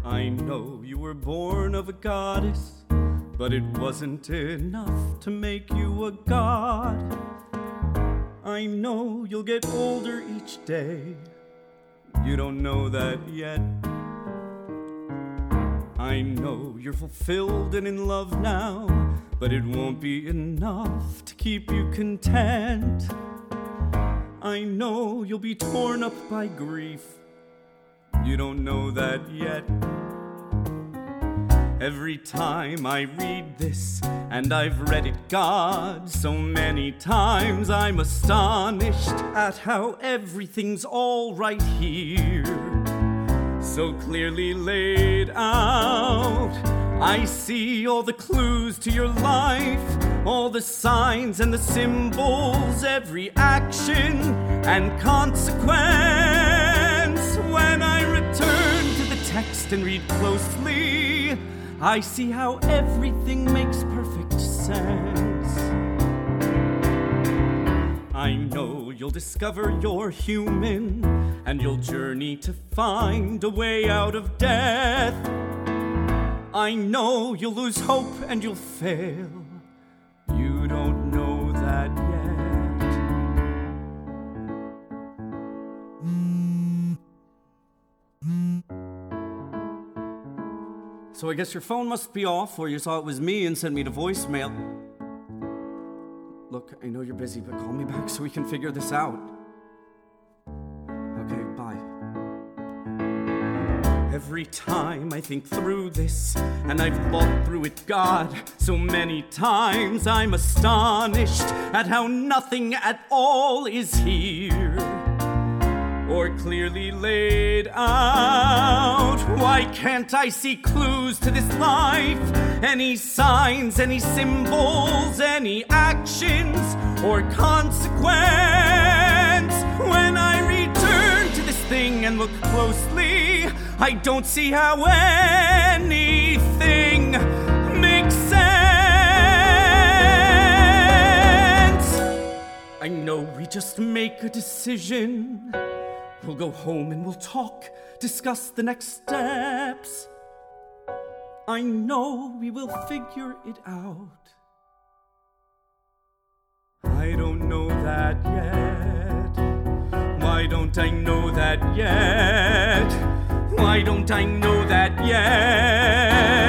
I know you were born of a goddess, but it wasn't enough to make you a god. I know you'll get older each day. You don't know that yet. I know you're fulfilled and in love now, but it won't be enough to keep you content. I know you'll be torn up by grief. You don't know that yet. Every time I read this, and I've read it, God, so many times, I'm astonished at how everything's all right here, so clearly laid out. I see all the clues to your life, all the signs and the symbols, every action and consequence. When I return to the text and read closely, I see how everything makes perfect sense. I know you'll discover you're human, and you'll journey to find a way out of death. I know you'll lose hope and you'll fail. You don't know that yet. So I guess your phone must be off, or you saw it was me and sent me to voicemail. Look, I know you're busy, but call me back so we can figure this out. Okay, bye. Every time I think through this, and I've thought through it, God, so many times, I'm astonished at how nothing at all is here, or clearly laid out. Why can't I see clues to this life? Any signs, any symbols, any actions or consequence? When I return to this thing and look closely, I don't see how anything makes sense. I know we just make a decision. We'll go home and we'll talk, discuss the next steps. I know we will figure it out. I don't know that yet. Why don't I know that yet? Why don't I know that yet?